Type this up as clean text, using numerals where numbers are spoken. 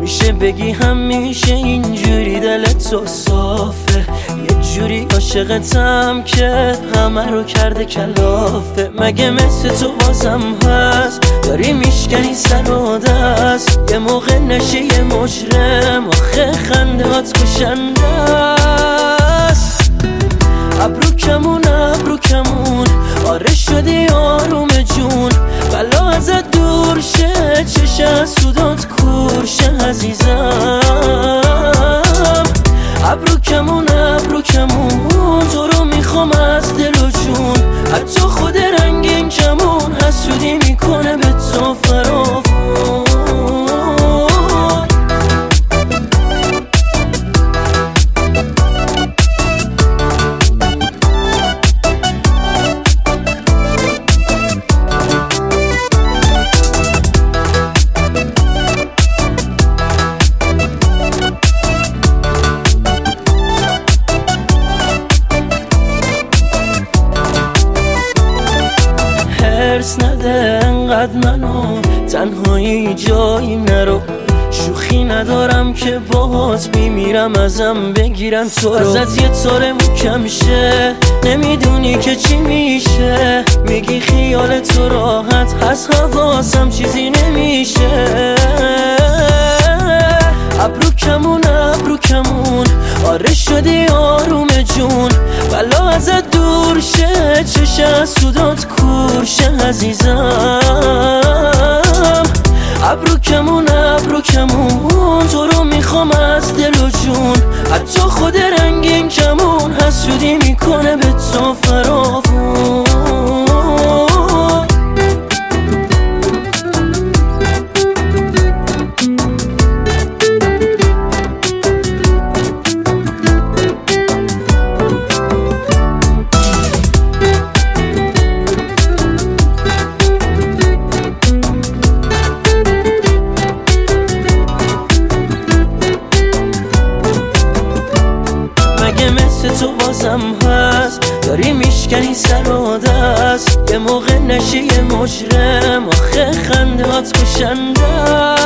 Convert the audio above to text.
میشه بگی همیشه اینجوری دلت تو صافه، یه جوری عاشقتم که همه رو کرده کلافه. مگه مثل تو بازم هست داری میشکنی سر و دست، یه موقع نشه یه مجرم آخه خنده هات کشنده است. ابرو کمون آره شدی آروم جون، بلا ازت دور شه چشم سودات کورشه عزیزم. ابرو کمون تو رو میخوام از دل و جون، حتی خود رنگین کمون حسودی میکنه به تو فراوون. هرس نده انقدر منو تنهایی جایی نرو، شوخی ندارم که باهات میمیرم ازم بگیرن تو رو. ازت یه طور کم شه نمیدونی که چی میشه، میگی خیال تو راحت هست حواسم چیزی نمیشه. ابرو کمون آره شدی آروم جون، بلا ازت دور شه چشم سودات کورشه عزیزم. ابرو کمون تو رو میخوام از دل و جون، حتی خود رنگین کمون حسودی میکنه به تو فراوون. مگه مثل تو بازم هست داری میشکنی سر و دست، یه موقع نشه یه مجرم آخه خنده هات کشنده.